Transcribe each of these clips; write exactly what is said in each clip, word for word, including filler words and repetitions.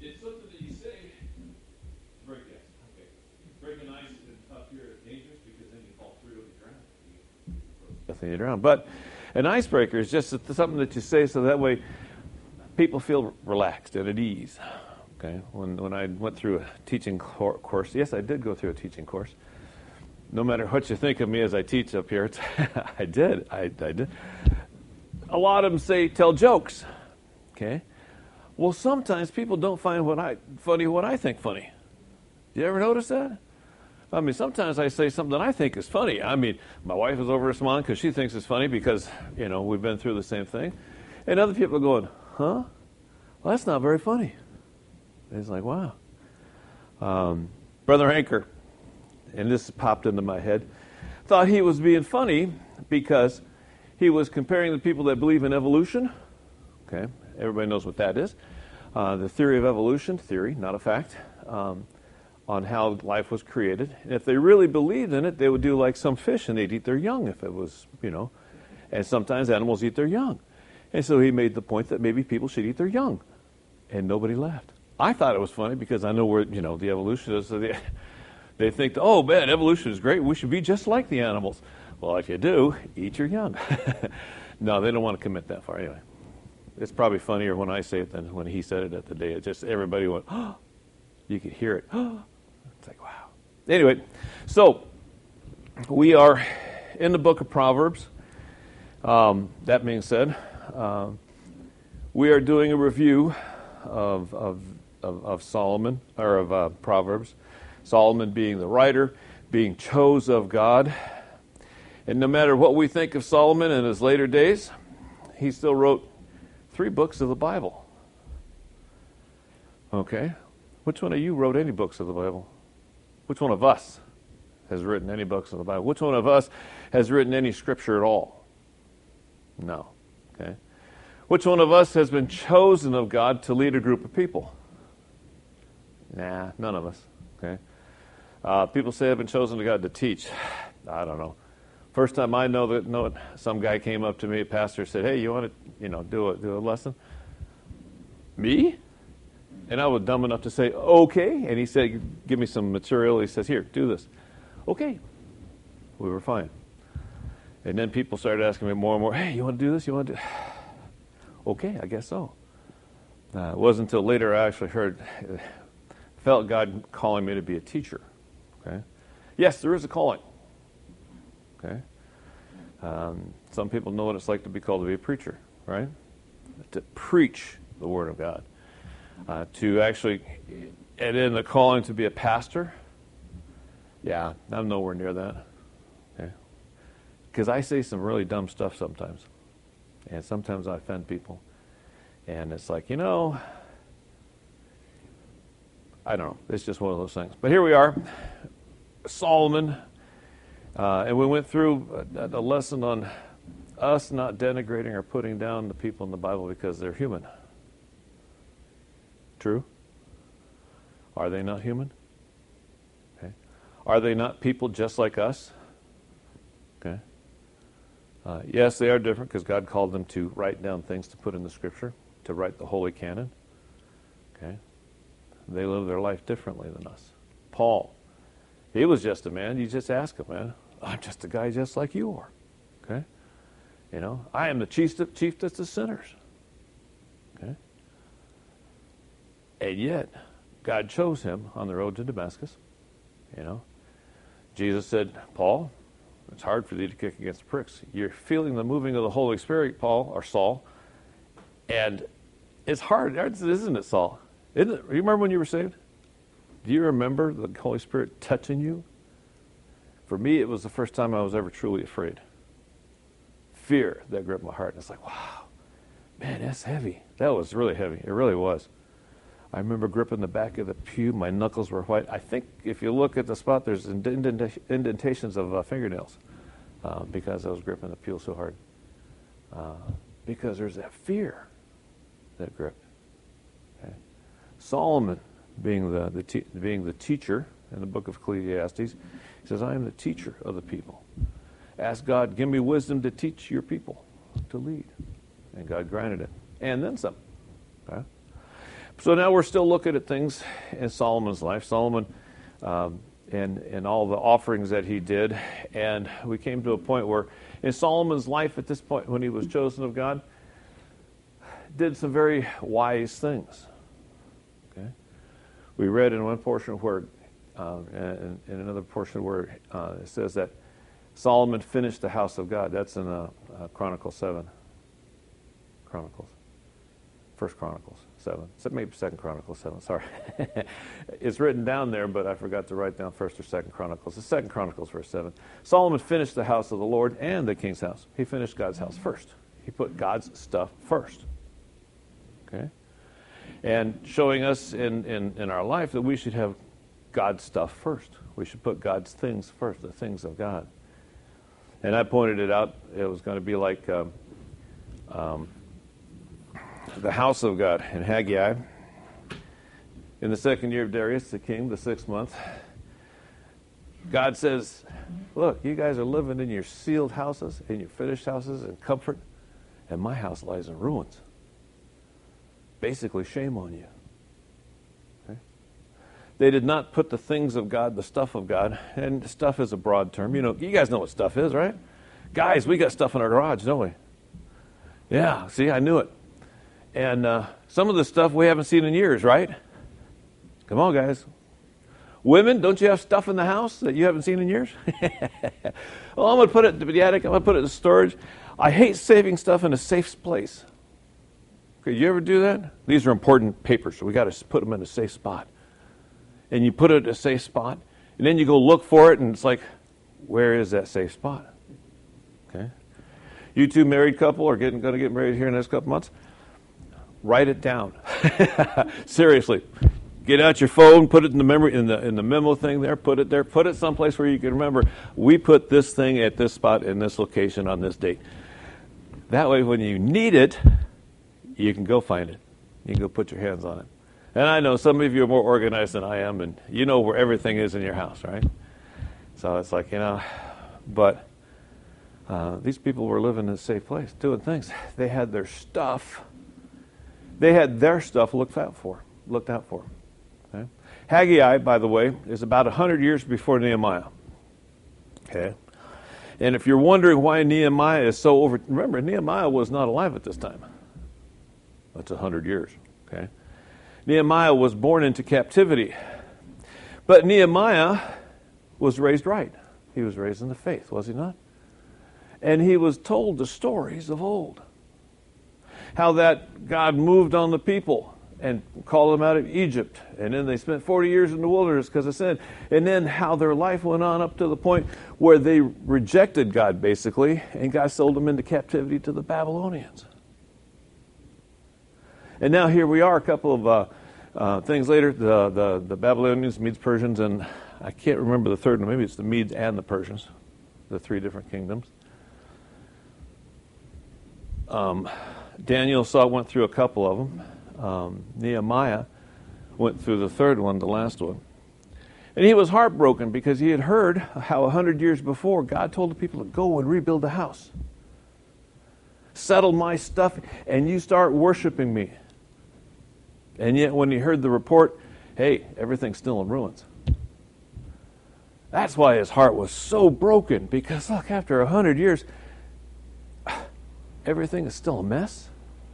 it's something that you say. Break ice. Okay. Breaking ice up here is dangerous because then you fall through and you drown. Nothing you drown. But an icebreaker is just something that you say so that way people feel relaxed and at ease. Okay. When when I went through a teaching course, yes, I did go through a teaching course. No matter what you think of me as I teach up here, it's, I did. I, I did. A lot of them say tell jokes. Okay. Well, sometimes people don't find what I funny what I think funny. You ever notice that? I mean, sometimes I say something that I think is funny. I mean, my wife is over smiling because she thinks it's funny because, you know, we've been through the same thing. And other people are going, huh? Well, that's not very funny. And it's like, wow. Um, Brother Anchor, and this popped into my head, thought he was being funny because he was comparing the people that believe in evolution. Okay, everybody knows what that is. Uh, the theory of evolution, theory, not a fact, um, on how life was created. And if they really believed in it, they would do like some fish and they'd eat their young if it was, you know. And sometimes animals eat their young. And so he made the point that maybe people should eat their young. And nobody laughed. I thought it was funny because I know where, you know, the evolutionists, so they, they think, oh, man, evolution is great. We should be just like the animals. Well, if you do, eat your young. No, they don't want to commit that far anyway. It's probably funnier when I say it than when he said it at the day. It just, everybody went, oh, you could hear it. Oh. It's like, wow. Anyway, so we are in the book of Proverbs. Um, that being said, uh, we are doing a review of, of, of, of Solomon, or of uh, Proverbs. Solomon being the writer, being chose of God. And no matter what we think of Solomon in his later days, he still wrote three books of the Bible. Okay? Which one of you wrote any books of the Bible? Which one of us has written any books of the Bible? Which one of us has written any scripture at all? No. Okay? Which one of us has been chosen of God to lead a group of people? Nah, none of us. Okay? Uh, people say I've been chosen to God to teach. I don't know. First time I know that, know it, some guy came up to me, a pastor, said, "Hey, you want to, you know, do a do a lesson?" Me? And I was dumb enough to say, "Okay." And he said, "Give me some material." He says, "Here, do this." Okay. We were fine. And then people started asking me more and more, "Hey, you want to do this? You want to do?" Okay, I guess so. Uh, it wasn't until later I actually heard, felt God calling me to be a teacher. Okay. Yes, there is a calling. Okay. Um, some people know what it's like to be called to be a preacher, right? To preach the Word of God. Uh, to actually, and in the calling to be a pastor, yeah, I'm nowhere near that. Okay. Because I say some really dumb stuff sometimes. And sometimes I offend people. And it's like, you know, I don't know. It's just one of those things. But here we are, Solomon. Uh, and we went through a, a lesson on us not denigrating or putting down the people in the Bible because they're human. True? Are they not human? Okay. Are they not people just like us? Okay. Uh, yes, they are different because God called them to write down things to put in the Scripture, to write the Holy Canon. Okay. They live their life differently than us. Paul, he was just a man. You just ask him, man. I'm just a guy just like you are. Okay? You know, I am the chief, chiefest of sinners. Okay? And yet, God chose him on the road to Damascus. You know? Jesus said, "Paul, it's hard for thee to kick against pricks. You're feeling the moving of the Holy Spirit, Paul, or Saul. And it's hard, isn't it, Saul? Isn't it? You remember when you were saved? Do you remember the Holy Spirit touching you? For me, it was the first time I was ever truly afraid. Fear that gripped my heart. And it's like, wow, man, that's heavy. That was really heavy. It really was. I remember gripping the back of the pew. My knuckles were white. I think if you look at the spot, there's indent- indentations of uh, fingernails uh, because I was gripping the pew so hard. Uh, because there's that fear that gripped. Okay. Solomon, being the, the te- being the teacher in the book of Ecclesiastes, he says, "I am the teacher of the people. Ask God, give me wisdom to teach your people to lead." And God granted it. And then some. Okay? So now we're still looking at things in Solomon's life. Solomon um, and, and all the offerings that he did. And we came to a point where in Solomon's life at this point, when he was chosen of God, did some very wise things. Okay, we read in one portion where, uh, and in another portion where uh, it says that Solomon finished the house of God. That's in uh, uh, Chronicles seven. Chronicles. First Chronicles seven. So maybe Second Chronicles seven. Sorry, it's written down there, but I forgot to write down First or Second Chronicles. It's Second Chronicles, verse seven. Solomon finished the house of the Lord and the king's house. He finished God's house first. He put God's stuff first. Okay, and showing us in, in, in our life that we should have God's stuff first. We should put God's things first, the things of God. And I pointed it out. It was going to be like um, um, the house of God in Haggai. In the second year of Darius, the king, the sixth month, God says, look, you guys are living in your sealed houses, in your finished houses in comfort, and my house lies in ruins. Basically, shame on you. Okay? They did not put the things of God, the stuff of God, and stuff is a broad term. You know, you guys know what stuff is, right? Guys, we got stuff in our garage, don't we? Yeah, see, I knew it. And uh, some of the stuff we haven't seen in years, right? Come on, guys. Women, don't you have stuff in the house that you haven't seen in years? Well, I'm going to put it in the attic. I'm going to put it in storage. I hate saving stuff in a safe place. Okay, you ever do that? These are important papers, so we got to put them in a safe spot. And you put it in a safe spot, and then you go look for it, and it's like, where is that safe spot? Okay. You two married couple are getting going to get married here in the next couple months. Write it down. Seriously. Get out your phone, put it in the memory in the in the memo thing there, put it there, put it someplace where you can remember, we put this thing at this spot in this location on this date. That way when you need it, you can go find it. You can go put your hands on it. And I know some of you are more organized than I am, and you know where everything is in your house, right? So it's like, you know, but uh, these people were living in a safe place, doing things. They had their stuff. They had their stuff looked out for, looked out for. Okay? Haggai, by the way, is about one hundred years before Nehemiah. Okay? And if you're wondering why Nehemiah is so over... Remember, Nehemiah was not alive at this time. That's one hundred years. Okay? Nehemiah was born into captivity. But Nehemiah was raised right. He was raised in the faith, was he not? And he was told the stories of old. How that God moved on the people and called them out of Egypt. And then they spent forty years in the wilderness because of sin. And then how their life went on up to the point where they rejected God, basically, and God sold them into captivity to the Babylonians. And now here we are, a couple of uh, uh, things later, the, the, the Babylonians, Medes, Persians, and I can't remember the third one. Maybe it's the Medes and the Persians, the three different kingdoms. Um, Daniel saw went through a couple of them. Um, Nehemiah went through the third one, the last one. And he was heartbroken because he had heard how a hundred years before God told the people to go and rebuild the house. Settle my stuff and you start worshiping me. And yet when he heard the report, hey, everything's still in ruins. That's why his heart was so broken, because look, after a hundred years, everything is still a mess.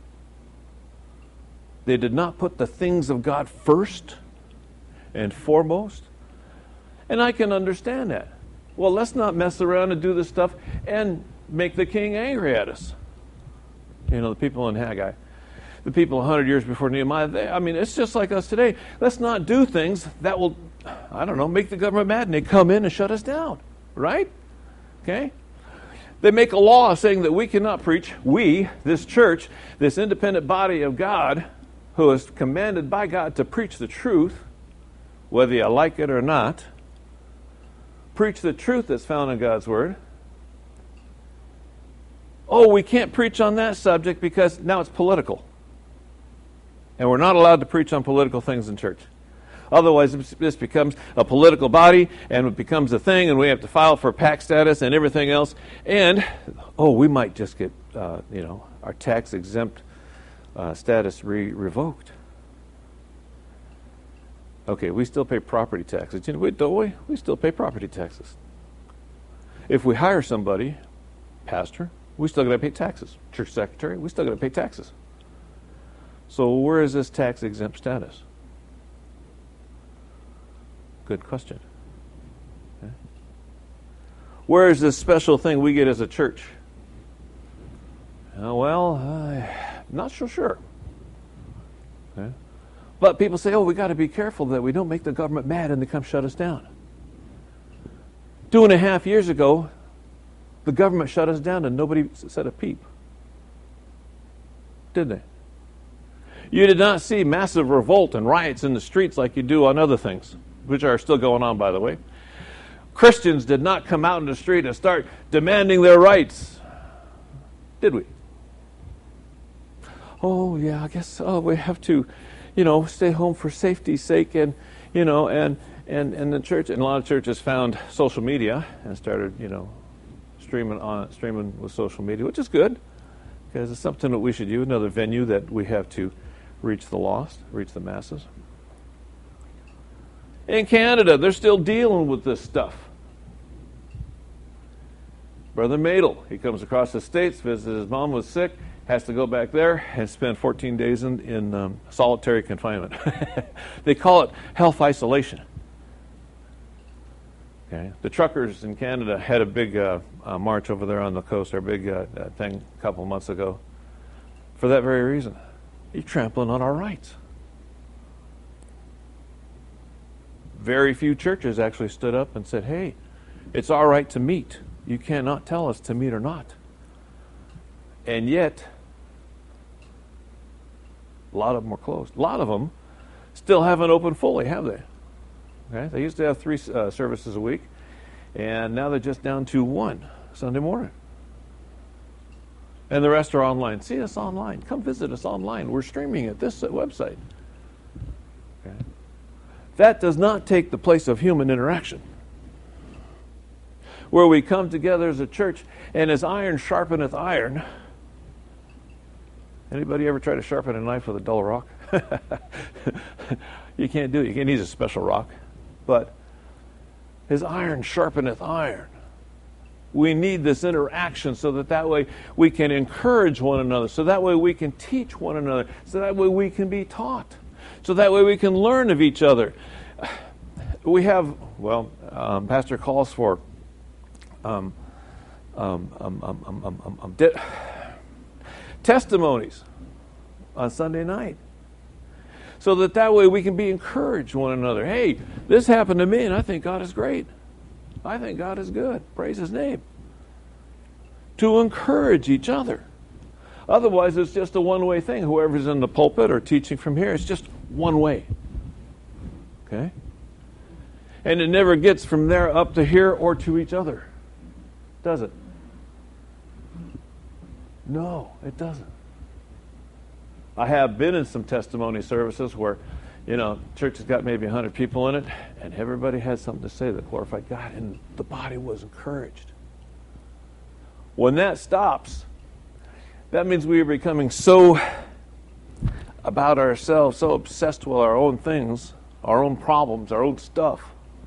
They did not put the things of God first and foremost. And I can understand that. Well, let's not mess around and do this stuff and make the king angry at us. You know, the people in Haggai, the people one hundred years before Nehemiah, they, I mean, it's just like us today. Let's not do things that will, I don't know, make the government mad, and they come in and shut us down, right? Okay? They make a law saying that we cannot preach, we, this church, this independent body of God, who is commanded by God to preach the truth, whether you like it or not, preach the truth that's found in God's Word. Oh, we can't preach on that subject because now it's political. And we're not allowed to preach on political things in church. Otherwise, this becomes a political body, and it becomes a thing, and we have to file for PAC status and everything else. And, oh, we might just get, uh, you know, our tax-exempt uh, status re- revoked. Okay, we still pay property taxes. You know, wait, don't we? We still pay property taxes. If we hire somebody, pastor, we still got to pay taxes. Church secretary, we still got to pay taxes. So where is this tax exempt status? Good question. Okay. Where is this special thing we get as a church? Uh, well, I'm not so sure. Okay. But people say, oh, we got to be careful that we don't make the government mad and they come shut us down. Two and a half years ago, the government shut us down and nobody said a peep. Did they? You did not see massive revolt and riots in the streets like you do on other things, which are still going on, by the way. Christians did not come out in the street and start demanding their rights. Did we? Oh, yeah, I guess oh, we have to, you know, stay home for safety's sake. And, you know, and, and, and the church, and a lot of churches found social media and started, you know, streaming on streaming with social media, which is good because it's something that we should use, another venue that we have to reach the lost, reach the masses. In Canada, they're still dealing with this stuff. Brother Madel, he comes across the States, visits his mom, was sick, has to go back there and spend fourteen days in, in um, solitary confinement. They call it health isolation. Okay. The truckers in Canada had a big uh, uh, march over there on the coast, or a big uh, uh, thing a couple months ago, for that very reason. You're trampling on our rights. Very few churches actually stood up and said, hey, it's our right to meet. You cannot tell us to meet or not. And yet, a lot of them were closed. A lot of them still haven't opened fully, have they? Okay? They used to have three uh, services a week, and now they're just down to one Sunday morning. And the rest are online. See us online. Come visit us online. We're streaming at this website. Okay? That does not take the place of human interaction, where we come together as a church, and as iron sharpeneth iron. Anybody ever try to sharpen a knife with a dull rock? You can't do it. You need a special rock. But as iron sharpeneth iron, we need this interaction so that that way we can encourage one another, so that way we can teach one another, so that way we can be taught, so that way we can learn of each other. We have, well, um, Pastor calls for um, um, um, um, um, um, um, um, de- testimonies on Sunday night, so that that way we can be encouraged one another. Hey, this happened to me, and I think God is great. I think God is good. Praise His name. To encourage each other. Otherwise, it's just a one-way thing. Whoever's in the pulpit or teaching from here, it's just one way. Okay? And it never gets from there up to here or to each other. Does it? No, it doesn't. I have been in some testimony services where, you know, church has got maybe one hundred people in it, and everybody had something to say that glorified God, and the body was encouraged. When that stops, that means we are becoming so about ourselves, so obsessed with our own things, our own problems, our own stuff,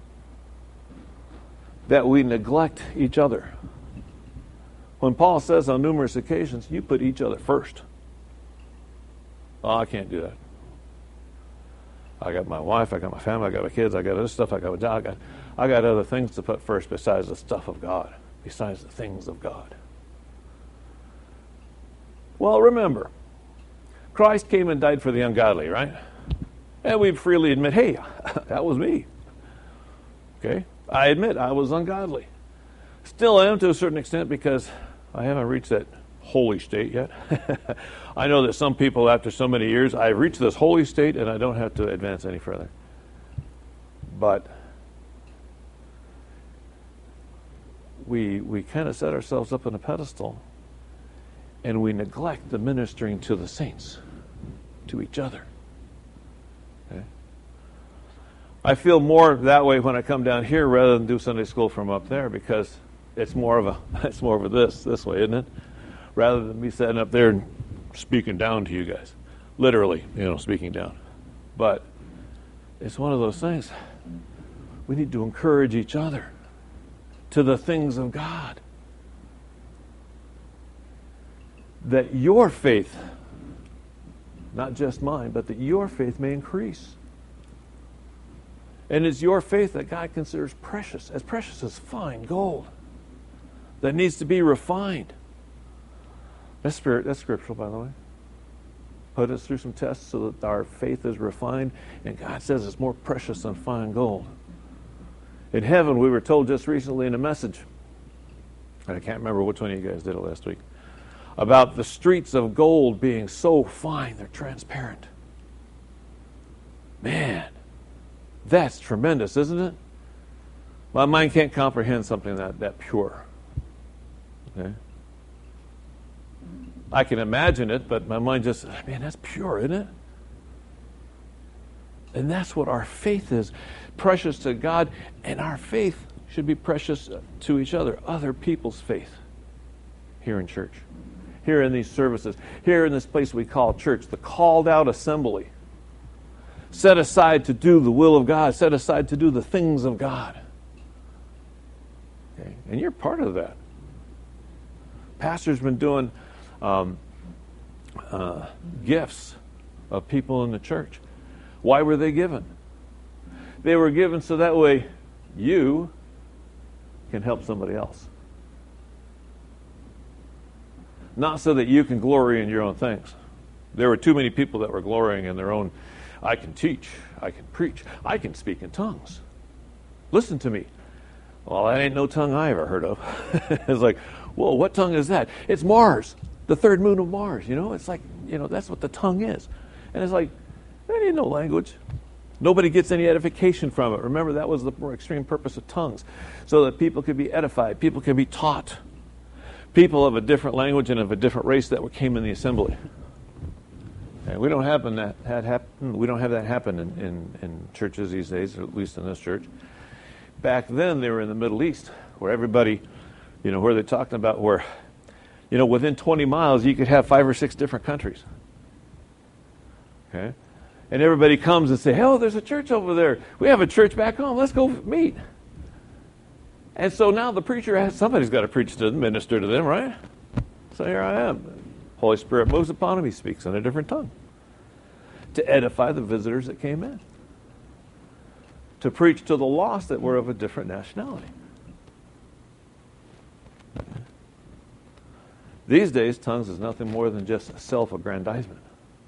that we neglect each other. When Paul says on numerous occasions, you put each other first. Oh, I can't do that. I got my wife, I got my family, I got my kids, I got other stuff, I got a job, I got, I got other things to put first besides the stuff of God, besides the things of God. Well, remember, Christ came and died for the ungodly, right? And we freely admit, hey, that was me. Okay? I admit I was ungodly. Still am to a certain extent because I haven't reached that holy state yet. I know that some people, after so many years, I've reached this holy state and I don't have to advance any further. But we we kind of set ourselves up on a pedestal and we neglect the ministering to the saints, to each other. Okay? I feel more that way when I come down here rather than do Sunday school from up there, because it's more of a it's more of a this this way, isn't it? Rather than me sitting up there and speaking down to you guys, literally, you know, speaking down. But it's one of those things. We need to encourage each other to the things of God. That your faith, not just mine, but that your faith may increase. And it's your faith that God considers precious, as precious as fine gold, that needs to be refined. That's spirit, that's scriptural, by the way. Put us through some tests so that our faith is refined, and God says it's more precious than fine gold. In heaven, we were told just recently in a message, and I can't remember which one of you guys did it last week, about the streets of gold being so fine, they're transparent. Man, that's tremendous, isn't it? My mind can't comprehend something that, that pure. Okay? I can imagine it, but my mind just, man, that's pure, isn't it? And that's what our faith is, precious to God, and our faith should be precious to each other, other people's faith, here in church, here in these services, here in this place we call church, the called out assembly, set aside to do the will of God, set aside to do the things of God. Okay? And you're part of that. Pastor's been doing um, uh, gifts of people in the church. Why were they given? They were given so that way you can help somebody else. Not so that you can glory in your own things. There were too many people that were glorying in their own, I can teach, I can preach, I can speak in tongues. Listen to me. Well, that ain't no tongue I ever heard of. It's like, whoa, what tongue is that? It's Mars, the third moon of Mars, you know? It's like, you know, that's what the tongue is. And it's like, that ain't no language. Nobody gets any edification from it. Remember, that was the more extreme purpose of tongues, so that people could be edified, people could be taught. People of a different language and of a different race that came in the assembly. And we don't happen that had happen. We don't have that happen in, in, in churches these days, or at least in this church. Back then, they were in the Middle East, where everybody, you know, where they're talking about where, you know, within twenty miles you could have five or six different countries. Okay. And everybody comes and say, oh, there's a church over there. We have a church back home. Let's go meet. And so now the preacher has, somebody's got to preach to them, minister to them, right? So here I am. Holy Spirit moves upon him. He speaks in a different tongue to edify the visitors that came in, to preach to the lost that were of a different nationality. These days, tongues is nothing more than just self-aggrandizement.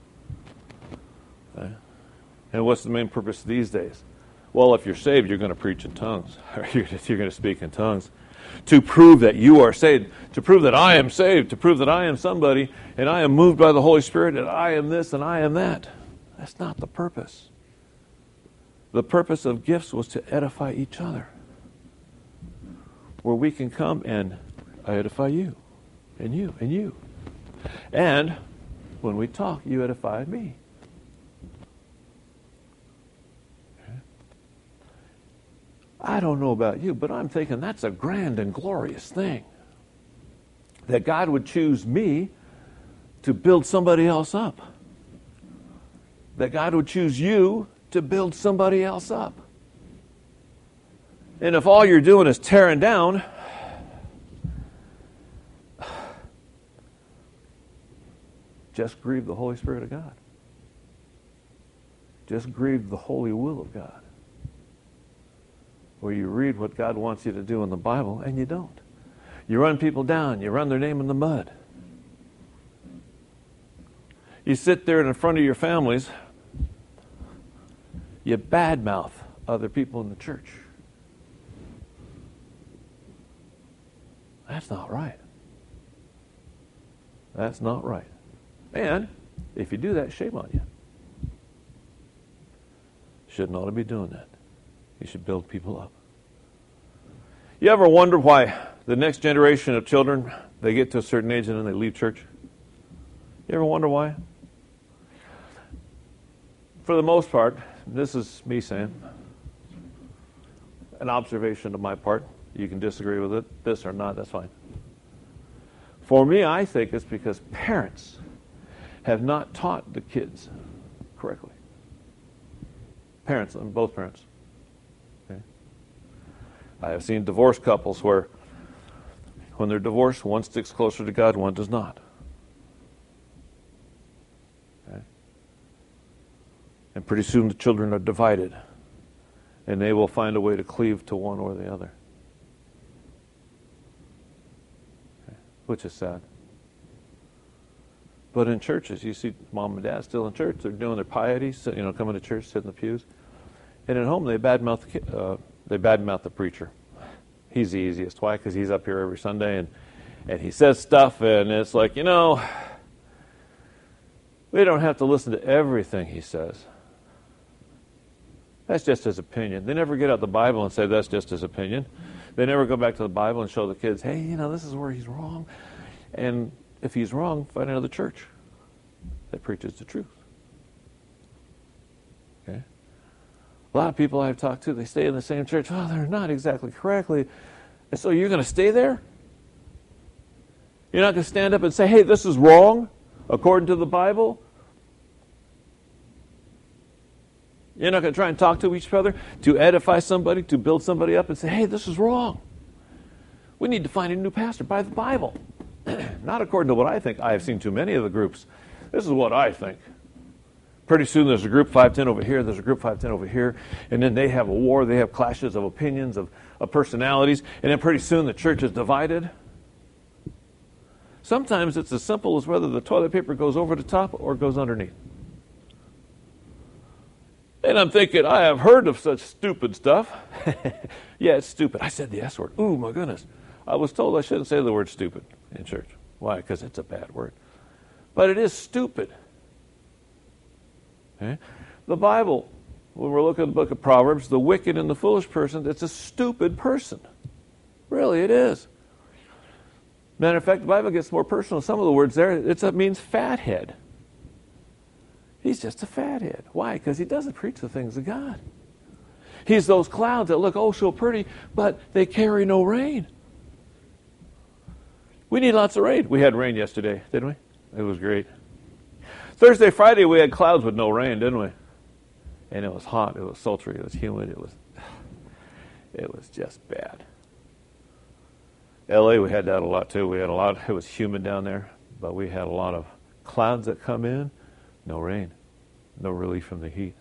Okay? And what's the main purpose these days? Well, if you're saved, you're going to preach in tongues. Or you're going to speak in tongues. To prove that you are saved. To prove that I am saved. To prove that I am somebody. And I am moved by the Holy Spirit. And I am this and I am that. That's not the purpose. The purpose of gifts was to edify each other. Where we can come and I edify you. And you. And you. And when we talk, you edify me. I don't know about you, but I'm thinking that's a grand and glorious thing. That God would choose me to build somebody else up. That God would choose you to build somebody else up. And if all you're doing is tearing down, just grieve the Holy Spirit of God. Just grieve the holy will of God. Where you read what God wants you to do in the Bible, and you don't. You run people down. You run their name in the mud. You sit there in front of your families. You badmouth other people in the church. That's not right. That's not right. And if you do that, shame on you. Shouldn't ought to be doing that. You should build people up. You ever wonder why the next generation of children, they get to a certain age and then they leave church? You ever wonder why? For the most part, this is me saying, an observation of my part. You can disagree with it, this or not, that's fine. For me, I think it's because parents have not taught the kids correctly. Parents, both parents. Okay? I have seen divorced couples where when they're divorced, one sticks closer to God, one does not. Okay? And pretty soon the children are divided, and they will find a way to cleave to one or the other. Okay? Which is sad. But in churches, you see mom and dad still in church. They're doing their piety, you know, coming to church, sitting in the pews. And at home, they badmouth, uh, they badmouth the preacher. He's the easiest. Why? Because he's up here every Sunday, and, and he says stuff, and it's like, you know, we don't have to listen to everything he says. That's just his opinion. They never get out the Bible and say that's just his opinion. They never go back to the Bible and show the kids, hey, you know, this is where he's wrong. And if he's wrong, find another church that preaches the truth. Okay? A lot of people I've talked to, they stay in the same church. Oh, they're not exactly correctly. And so you're going to stay there? You're not going to stand up and say, hey, this is wrong according to the Bible? You're not going to try and talk to each other to edify somebody, to build somebody up and say, hey, this is wrong. We need to find a new pastor by the Bible. Not according to what I think. I have seen too many of the groups. This is what I think. Pretty soon there's a group five ten over here, there's a group five ten over here, and then they have a war, they have clashes of opinions, of, of personalities, and then pretty soon the church is divided. Sometimes it's as simple as whether the toilet paper goes over the top or goes underneath. And I'm thinking, I have heard of such stupid stuff. Yeah, it's stupid. I said the S word. Ooh, my goodness. I was told I shouldn't say the word stupid in church. Why? Because it's a bad word. But it is stupid. Okay? The Bible, when we're looking at the book of Proverbs, the wicked and the foolish person, it's a stupid person. Really, it is. Matter of fact, the Bible gets more personal. Some of the words there, it's, it means fathead. He's just a fathead. Why? Because he doesn't preach the things of God. He's those clouds that look oh so pretty, but they carry no rain. We need lots of rain. We had rain yesterday, didn't we? It was great. Thursday, Friday, we had clouds with no rain, didn't we? And it was hot. It was sultry. It was humid. It was, it was just bad. L A, we had that a lot too. We had a lot. It was humid down there, but we had a lot of clouds that come in. No rain. No relief from the heat.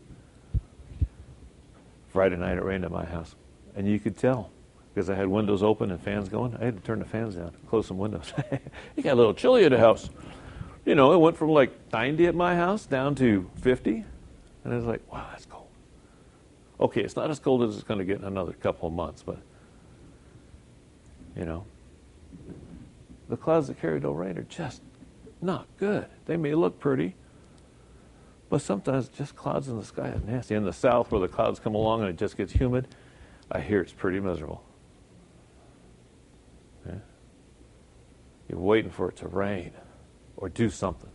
Friday night, it rained at my house, and you could tell. Because I had windows open and fans going. I had to turn the fans down, close some windows. It got a little chilly at the house. You know, it went from like ninety at my house down to fifty. And I was like, wow, that's cold. Okay, it's not as cold as it's going to get in another couple of months, but, you know, the clouds that carry no rain are just not good. They may look pretty, but sometimes just clouds in the sky are nasty. In the south, where the clouds come along and it just gets humid, I hear it's pretty miserable. Yeah? You're waiting for it to rain or do something.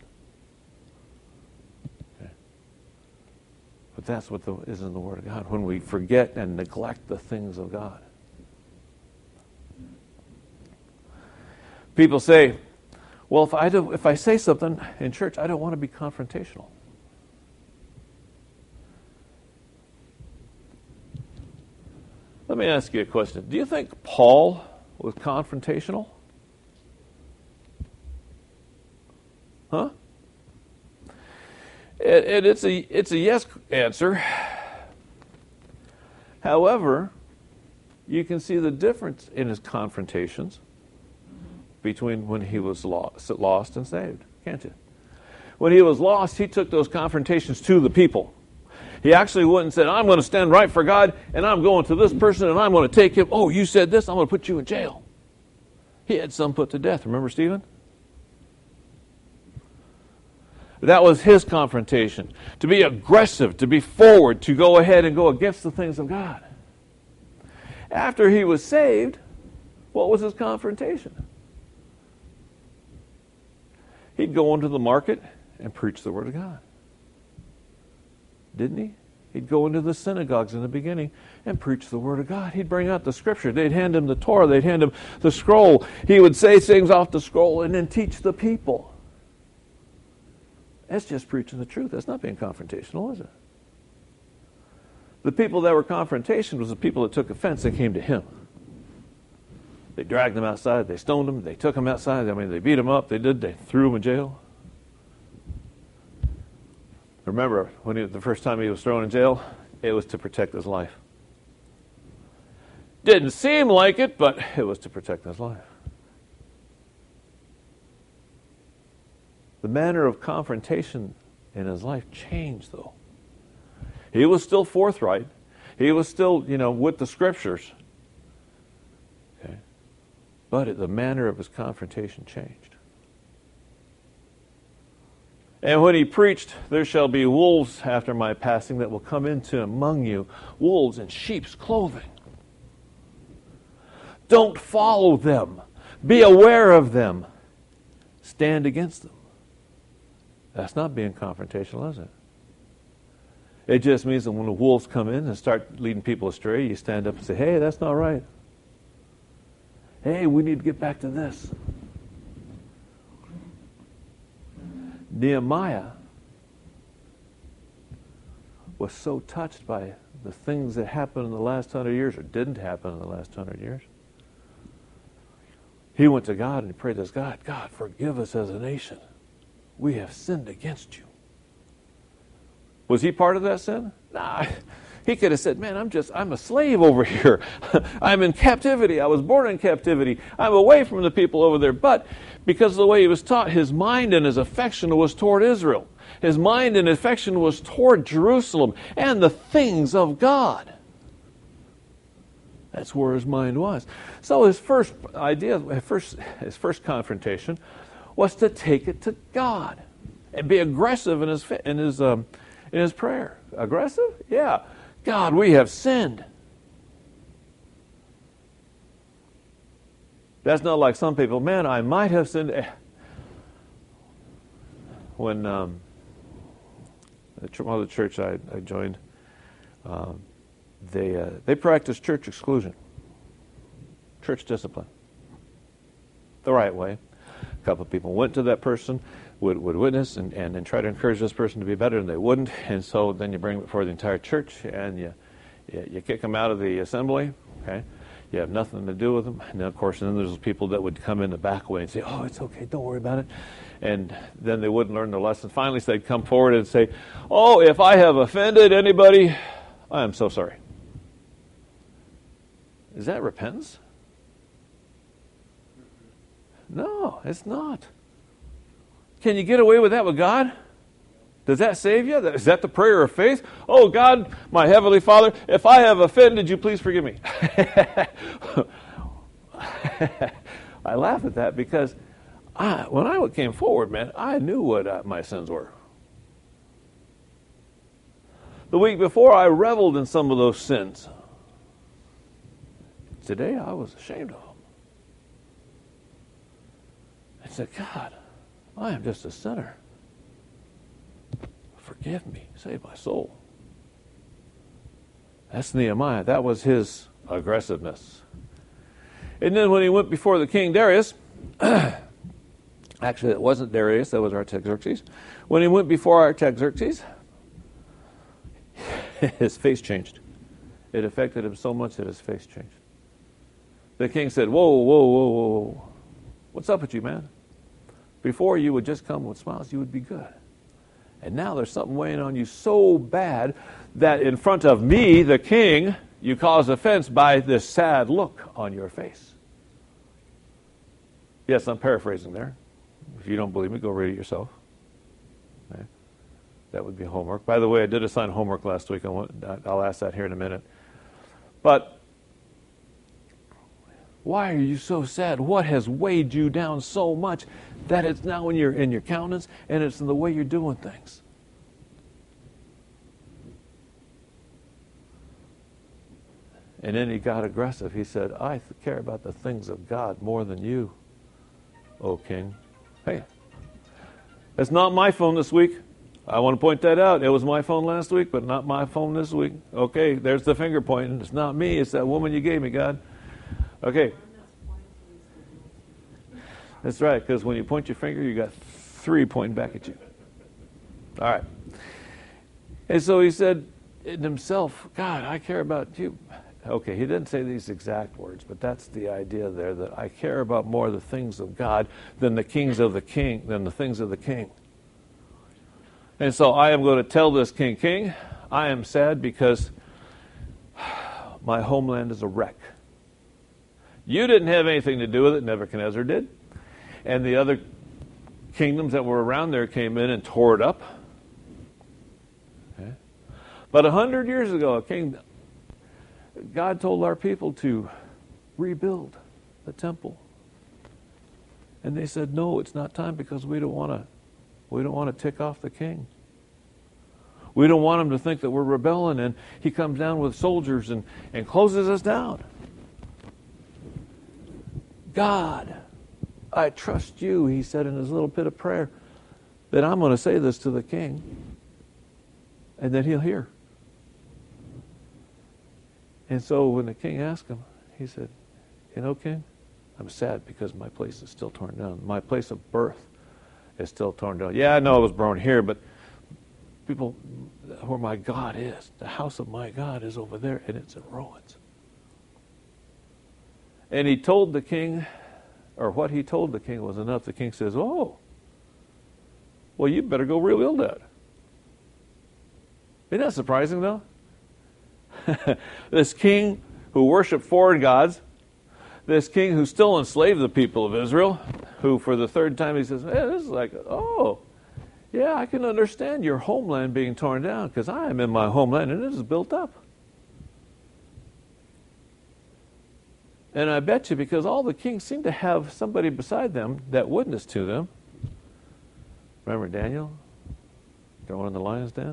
Okay? But that's what the, is in the Word of God, when we forget and neglect the things of God. People say, well, if I, do, if I say something in church, I don't want to be confrontational. Let me ask you a question. Do you think Paul was confrontational? Huh? It, it, it's a it's a yes answer. However, you can see the difference in his confrontations between when he was lost, lost and saved, can't you? When he was lost, he took those confrontations to the people. He actually went and said, I'm going to stand right for God, and I'm going to this person, and I'm going to take him. Oh, you said this, I'm going to put you in jail. He had some put to death. Remember Stephen? That was his confrontation. To be aggressive, to be forward, to go ahead and go against the things of God. After he was saved, what was his confrontation? He'd go into the market and preach the Word of God. Didn't he? He'd go into the synagogues in the beginning and preach the Word of God. He'd bring out the Scripture. They'd hand him the Torah. They'd hand him the scroll. He would say things off the scroll and then teach the people. That's just preaching the truth. That's not being confrontational, is it? The people that were confrontation was the people that took offense and came to him. They dragged him outside. They stoned him. They took him outside. I mean, they beat him up. They did. They threw him in jail. Remember, when he, the first time he was thrown in jail, it was to protect his life. Didn't seem like it, but it was to protect his life. The manner of confrontation in his life changed, though. He was still forthright. He was still, you know, with the scriptures. Okay. But it, the manner of his confrontation changed. And when he preached, there shall be wolves after my passing that will come into among you, wolves in sheep's clothing. Don't follow them. Be aware of them. Stand against them. That's not being confrontational, is it? It just means that when the wolves come in and start leading people astray, you stand up and say, hey, that's not right. Hey, we need to get back to this. Nehemiah was so touched by the things that happened in the last hundred years, or didn't happen in the last hundred years. He went to God and he prayed to God, God, forgive us as a nation. We have sinned against you. Was he part of that sin? Nah. He could have said, man, I'm just, I'm a slave over here. I'm in captivity. I was born in captivity. I'm away from the people over there. But because of the way he was taught, his mind and his affection was toward Israel. His mind and affection was toward Jerusalem and the things of God. That's where his mind was. So his first idea, his first, his first confrontation was to take it to God and be aggressive in his in his um, in his prayer. Aggressive? Yeah. God, we have sinned. That's not like some people. Man, I might have sinned. When um, the one of the church I, I joined, um, they uh, they practiced church exclusion, church discipline, the right way. A couple of people went to that person, would, would witness and, and, and try to encourage this person to be better, and they wouldn't. And so then you bring them before the entire church, and you, you you kick them out of the assembly. Okay, you have nothing to do with them. And then, of course, then there's people that would come in the back way and say, "Oh, it's okay, don't worry about it." And then they wouldn't learn their lesson. Finally, so they'd come forward and say, "Oh, if I have offended anybody, I am so sorry." Is that repentance? No, it's not. Can you get away with that with God? Does that save you? Is that the prayer of faith? Oh, God, my Heavenly Father, if I have offended you, please forgive me. I laugh at that because I, when I came forward, man, I knew what uh, my sins were. The week before, I reveled in some of those sins. Today, I was ashamed of them. I said, God, I am just a sinner. Forgive me. Save my soul. That's Nehemiah. That was his aggressiveness. And then when he went before the king Darius, actually it wasn't Darius, that was Artaxerxes. When he went before Artaxerxes, his face changed. It affected him so much that his face changed. The king said, whoa, whoa, whoa, whoa. What's up with you, man? Before you would just come with smiles, you would be good. And now there's something weighing on you so bad that in front of me, the king, you cause offense by this sad look on your face. Yes, I'm paraphrasing there. If you don't believe me, go read it yourself. Okay. That would be homework. By the way, I did assign homework last week. I want, I'll ask that here in a minute. But why are you so sad? What has weighed you down so much that it's now in your in your countenance and it's in the way you're doing things? And then he got aggressive. He said, I care about the things of God more than you, O king. Hey, it's not my phone this week. I want to point that out. It was my phone last week, but not my phone this week. Okay, there's the finger pointing. It's not me. It's that woman you gave me, God. Okay. That's right, because when you point your finger, you got three pointing back at you. All right. And so he said, in himself, God, I care about you. Okay, he didn't say these exact words, but that's the idea there, that I care about more the things of God than the kings of the king, than the things of the king. And so I am going to tell this king, king, I am sad because my homeland is a wreck. You didn't have anything to do with it, Nebuchadnezzar did. And the other kingdoms that were around there came in and tore it up. Okay. But a hundred years ago, a king, God told our people to rebuild the temple. And they said, no, it's not time because we don't want to we don't want to tick off the king. We don't want him to think that we're rebelling, and he comes down with soldiers and, and closes us down. God, I trust you, he said in his little bit of prayer, that I'm going to say this to the king, and that he'll hear. And so when the king asked him, he said, you know, king, I'm sad because my place is still torn down. My place of birth is still torn down. Yeah, I know I was born here, but people, where my God is, the house of my God is over there, and it's in ruins. And he told the king, or what he told the king was enough. The king says, oh, well, you better go rebuild that. Isn't that surprising, though? This king who worshiped foreign gods, this king who still enslaved the people of Israel, who for the third time he says, hey, this is like, oh, yeah, I can understand your homeland being torn down because I am in my homeland and it is built up. And I bet you because all the kings seem to have somebody beside them that witnessed to them. Remember Daniel thrown in the lion's den?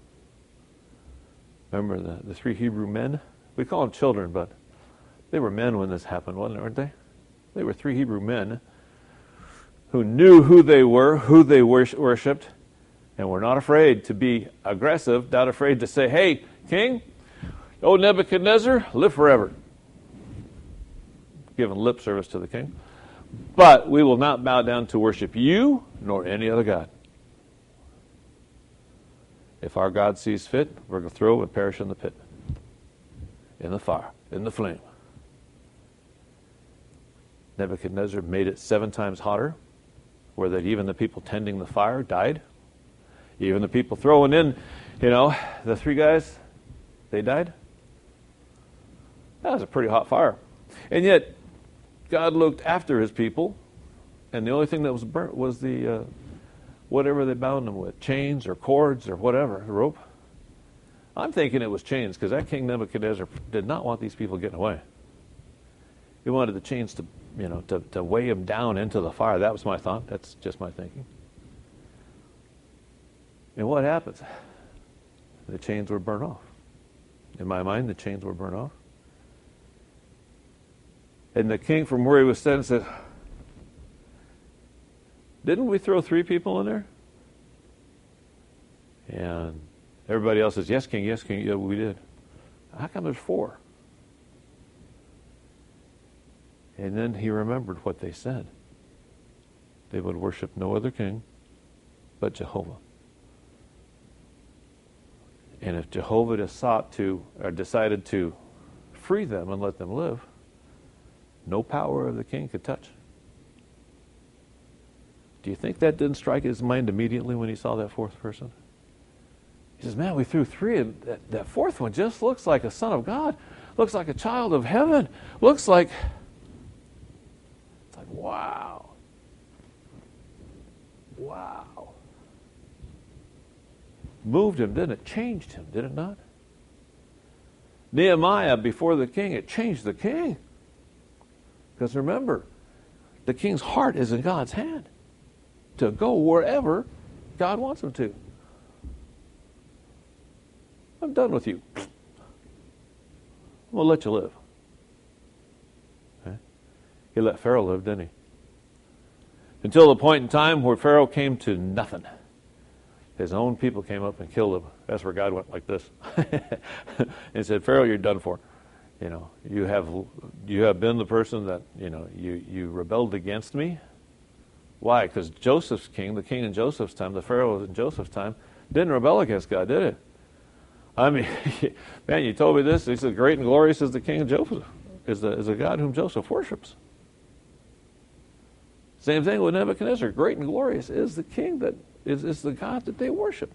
Remember the, the three Hebrew men? We call them children, but they were men when this happened, wasn't it, weren't they? They were three Hebrew men who knew who they were, who they worshipped, and were not afraid to be aggressive, not afraid to say, hey, king, oh Nebuchadnezzar, live forever. Giving lip service to the king. But we will not bow down to worship you nor any other god. If our God sees fit, we're going to throw and perish in the pit, in the fire, in the flame. Nebuchadnezzar made it seven times hotter, where that even the people tending the fire died. Even the people throwing in, you know, the three guys, they died. That was a pretty hot fire. And yet, God looked after his people, and the only thing that was burnt was the uh, whatever they bound them with, chains or cords or whatever, rope. I'm thinking it was chains because that King Nebuchadnezzar did not want these people getting away. He wanted the chains to, you know, to, to weigh him down into the fire. That was my thought. That's just my thinking. And what happens? The chains were burnt off. In my mind, the chains were burnt off. And the king from where he was sitting said, didn't we throw three people in there? And everybody else says, yes, king, yes, king, yeah, we did. How come there's four? And then he remembered what they said. They would worship no other king but Jehovah. And if Jehovah had sought to, or decided to free them and let them live, no power of the king could touch. Do you think that didn't strike his mind immediately when he saw that fourth person? He says, man, we threw three, and that, that fourth one just looks like a son of God, looks like a child of heaven, looks like, it's like, wow. Wow. Moved him, didn't it? Changed him, did it not? Nehemiah, before the king, it changed the king. Because remember, the king's heart is in God's hand to go wherever God wants him to. I'm done with you. I'm going to let you live. Okay? He let Pharaoh live, didn't he? Until the point in time where Pharaoh came to nothing. His own people came up and killed him. That's where God went like this. And said, Pharaoh, you're done for. You know, you have you have been the person that, you know, you, you rebelled against me. Why? Because Joseph's king, the king in Joseph's time, the Pharaoh in Joseph's time, didn't rebel against God, did it? I mean, man, you told me this. He said, great and glorious is the King of Joseph, is the, is the God whom Joseph worships. Same thing with Nebuchadnezzar. Great and glorious is the king that is, is the God that they worship.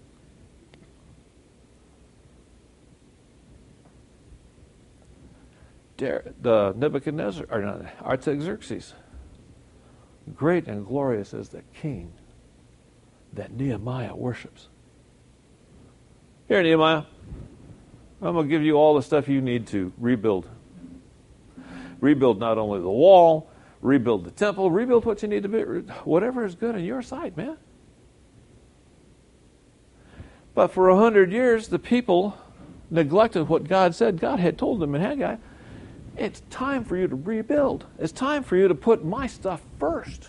The Nebuchadnezzar, or not, Artaxerxes. Great and glorious is the king that Nehemiah worships. Here, Nehemiah, I'm going to give you all the stuff you need to rebuild. Rebuild not only the wall, rebuild the temple, rebuild what you need to be, whatever is good in your sight, man. But for a hundred years, the people neglected what God said. God had told them in Haggai, it's time for you to rebuild. It's time for you to put my stuff first.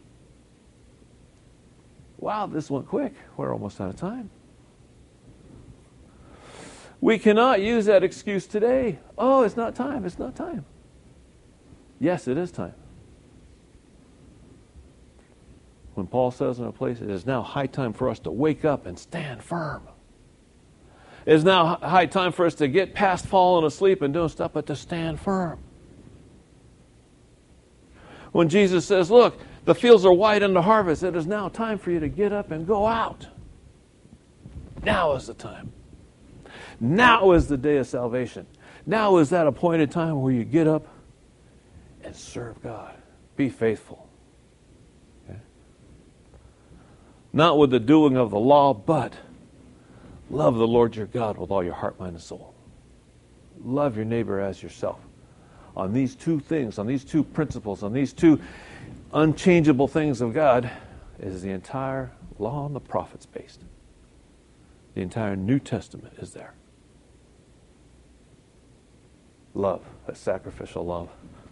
Wow, this went quick. We're almost out of time. We cannot use that excuse today. Oh, it's not time. It's not time. Yes, it is time. When Paul says in a place, it is now high time for us to wake up and stand firm. It is now high time for us to get past falling asleep and doing stuff, but to stand firm. When Jesus says, look, the fields are white unto harvest, it is now time for you to get up and go out. Now is the time. Now is the day of salvation. Now is that appointed time where you get up and serve God. Be faithful. Okay? Not with the doing of the law, but love the Lord your God with all your heart, mind, and soul. Love your neighbor as yourself. On these two things, on these two principles, on these two unchangeable things of God, is the entire law and the prophets based. The entire New Testament is there. Love, that sacrificial love.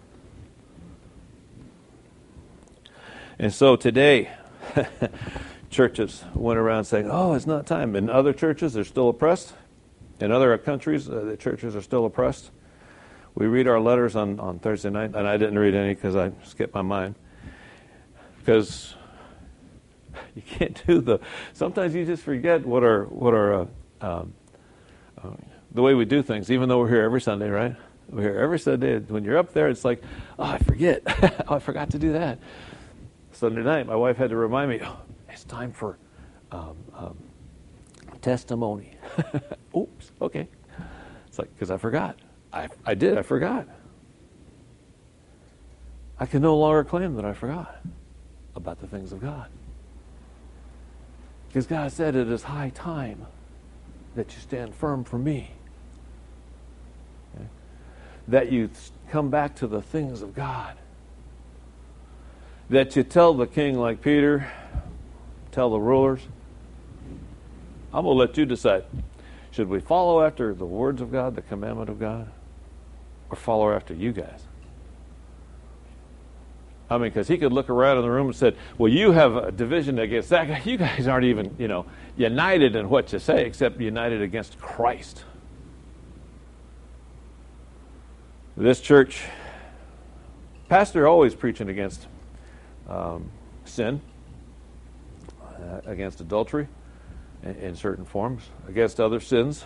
And so today, churches went around saying, oh, it's not time. In other churches, they're still oppressed. In other countries, uh, the churches are still oppressed. We read our letters on, on Thursday night, and I didn't read any because I skipped my mind. Because you can't do the... Sometimes you just forget what our, what our uh, um, uh, the way we do things, even though we're here every Sunday, right? We're here every Sunday. When you're up there, it's like, oh, I forget. oh, I forgot to do that. Sunday night, my wife had to remind me, oh, it's time for um, um, testimony. Oops, okay. It's like, because I forgot. I, I did, I forgot. I can no longer claim that I forgot about the things of God. Because God said it is high time that you stand firm for me. Okay? That you come back to the things of God. That you tell the king like Peter, tell the rulers, I'm going to let you decide. Should we follow after the words of God, the commandment of God, or follow after you guys? I mean, because he could look around in the room and said, well, you have a division against that guy. You guys aren't even, you know, united in what you say, except united against Christ. This church, pastor always preaching against um, sin, uh, against adultery in, in certain forms, against other sins.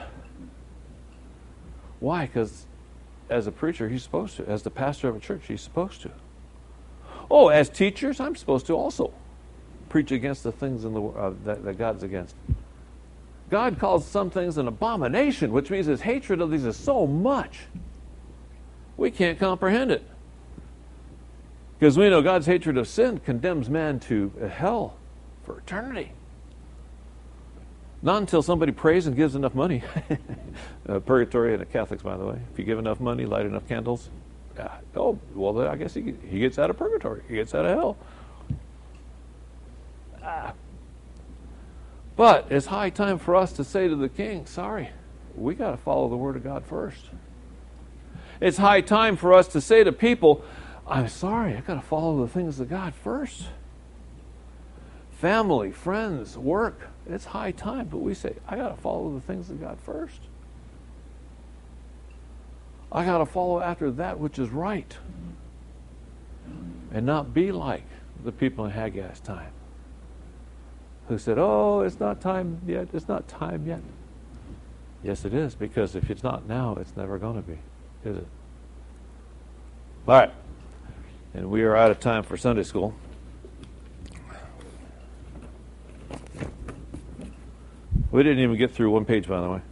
Why? Because as a preacher, he's supposed to. As the pastor of a church, he's supposed to. Oh, as teachers, I'm supposed to also preach against the things in the uh, that, that God's against. God calls some things an abomination, which means his hatred of these is so much, we can't comprehend it. Because we know God's hatred of sin condemns man to hell for eternity. Not until somebody prays and gives enough money. uh, purgatory and the Catholics, by the way. If you give enough money, light enough candles, uh, oh, well, then I guess he, he gets out of purgatory. He gets out of hell. Ah. But it's high time for us to say to the king, sorry, we got to follow the word of God first. It's high time for us to say to people, I'm sorry, I got to follow the things of God first. Family, friends, work, it's high time, but we say, I got to follow the things of God first. I got to follow after that which is right and not be like the people in Haggai's time who said, oh, it's not time yet, it's not time yet. Yes, it is, because if it's not now, it's never going to be, is it? All right. And we are out of time for Sunday school. We didn't even get through one page, by the way.